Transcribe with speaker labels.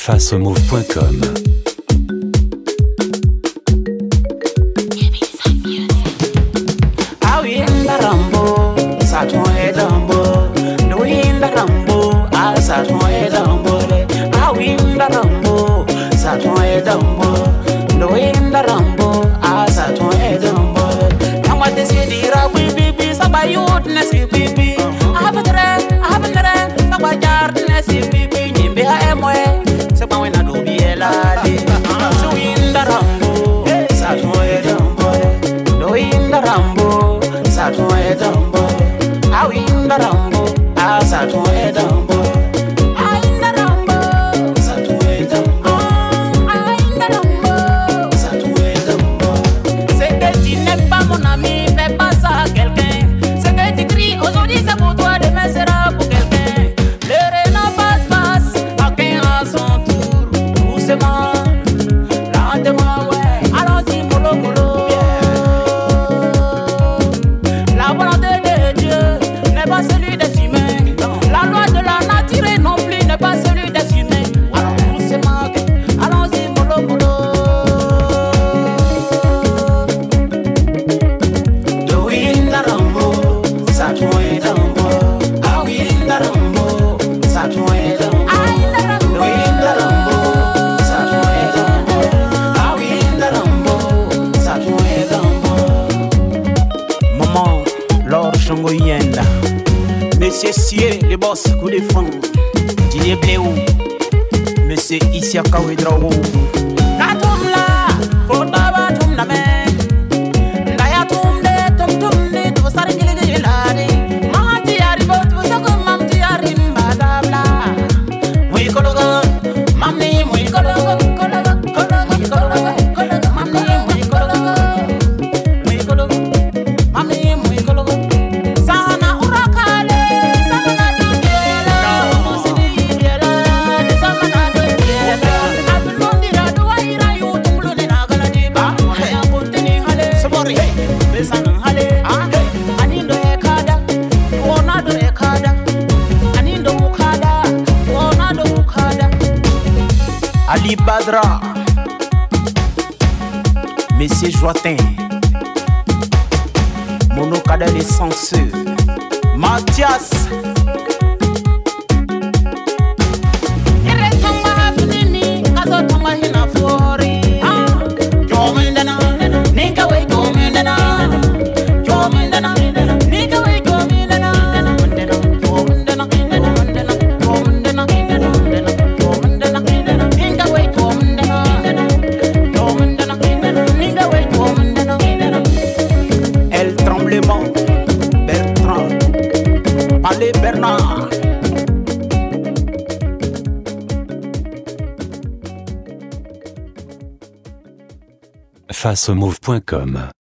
Speaker 1: Facemove.com.
Speaker 2: Ah oui, la Rambo, ça tourne et Rambo. Oui, la Rambo, ah ça tourne et Rambo. Ah oui, la Rambo, ça tourne et Rambo. Oui, la Rambo, ah ça tourne et Rambo. Quand on décide d'ira, oui, bibi, ça va yout, n'est-ce bibi. Ah, peut-être, ça va garder, n'est-ce bibi. Nimbe à moi, c'est pas un ado bien là. Oui, la Rambo, ça tourne et Rambo. Oui, la Rambo, ça tourne et Rambo. Ah oui, la Rambo, ah ça tourne et Rambo. Ah, la Rambo, ça tourne et Rambo. Ah, la Rambo, ça tourne et Rambo. C'est que tu n'es pas mon ami, fais pas ça à quelqu'un. C'est que tu cries aujourd'hui, c'est pour toi, demain sera pour quelqu'un. Le Renault passe, chacun à son tour. Doucement, lentement, ouais. Allons-y, mollo, mollo. La volonté de Dieu n'est pas celui des humains. La loi de la nature non plus n'est pas celui des humains. Alors doucement, allons-y, mollo, mollo. Oui, la Rambo, ça tourne et Rambo. Ah oui, la Rambo, ça tourne et Rambo. Oui, la Rambo, ça tourne et Rambo. Ah oui, la Rambo, ça tourne et Rambo. Maman, Laure Chango Yenda. Monsieur Sié, le boss, coup de front. Didier Bléou. Monsieur Isiaka Ouedraogo. Katum la, Fota Batum la men. Ndaya tum de, tu sari gili lari. Mamti arrivo, tu sako mamti arrim badabla. Muy kologo, mamni muy kologo, mamni muy kologo, mamni muy kologo. Sana urakale, sana dudela, musidi yela, sana dudela. Abulondira duwaira yutumlu ni nagala diba. Ya kuntini hale, sabori, besana hale. Anindo ekada, onado ekada. Anindo ukada, onado ukada. Ali Badra, Monsieur Joatin, Monokada les censeux, Mathias. El Tremblement, Bertrand, Palais Bernard.
Speaker 1: Facemove.com.